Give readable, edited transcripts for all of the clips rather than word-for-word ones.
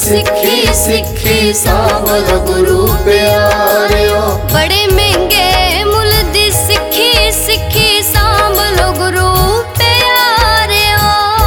सिखी सिखी सावल गुरु प्यारियो। बड़े महंगे मुल दी सिखी सिखी सांभलो गुरु प्यारियो।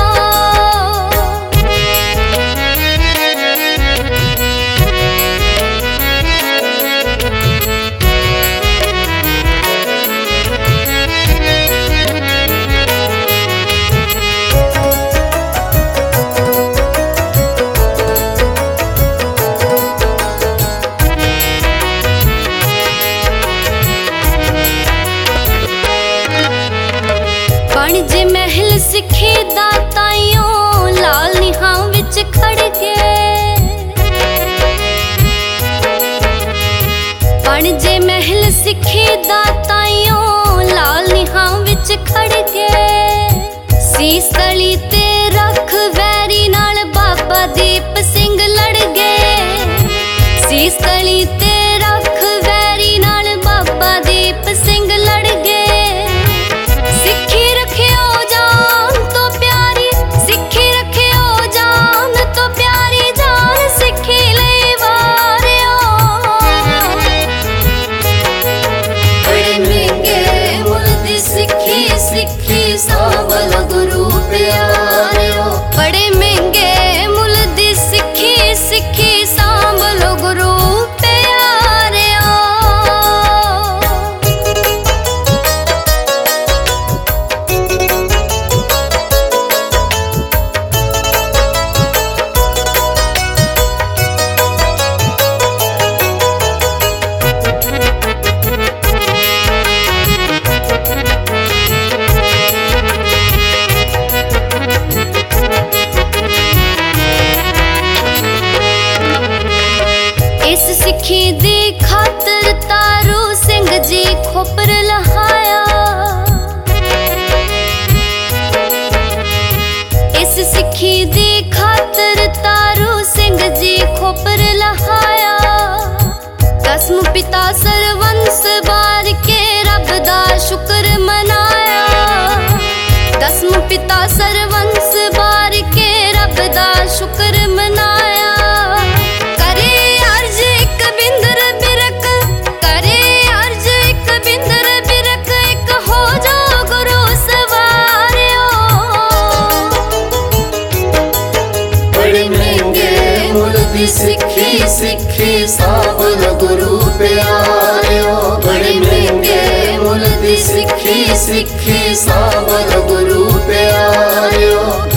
जे महल सिखी दाताइयों लाल निहां विच खड़ के। जे महल सिखी दाताइयों लाल निहां विच खड़ के। सीस तली ते रख वैरी नाल बाबा दीप सिंह लड़ गए। सीस तली ते रख वैरी नाल बाबा दीप सिंह लड़ गए। सिखी सांभल गुरु प्यारियो। बड़े महंगे मुल दी सिखी सिखी सांभलो गुरु प्यारियो। सिखी दी खातर तारू सिंह जी खोपर लहाया। इस सिखी दी खातर तारू सिंह जी खोपर लहाया। कसम पिता सरवंश बार के रब दा शुक्र मनाया। कसम पिता सरवंश बार के रब दा शुक्र मनाया। सिखी सिखी सांभल गुरु प्यारियो। बड़े महंगे मुल दी सिखी सिखी सांभल गुरु प्यारियो।